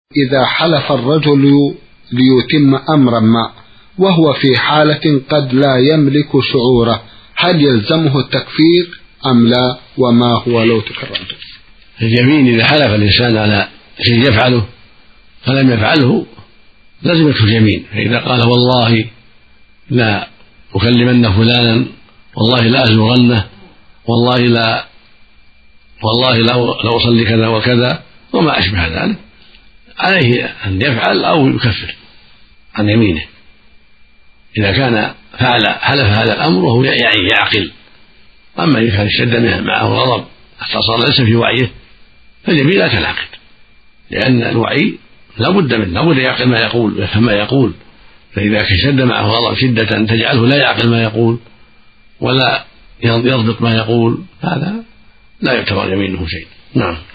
إذا حلف الرجل ليتم أمرا ما وهو في حالة قد لا يملك شعوره، هل يلزمه التكفير أم لا؟ وما هو لو تكرمت؟ اليمين إذا حلف الإنسان على شيء يفعله فلم يفعله لازمته اليمين، فإذا قال والله لا أكلمن فلانا، والله لا أزورنه، والله لا أصلي كذا وكذا وما أشبه ذلك، عليه أن يفعل أو يكفر عن يمينه إذا كان حلف هذا الأمر وهو يعقل. أما إذا كان اشتد معه غضب حتى صار ليس في وعيه فاليمين لا تنعقد، لأن الوعي لا بد منه، لا بد يعقل ما يقول ويفهم ما يقول، فإذا اشتد معه غضب شدة تجعله لا يعقل ما يقول ولا يضبط ما يقول هذا لا يعتبر يمينه شيء. نعم.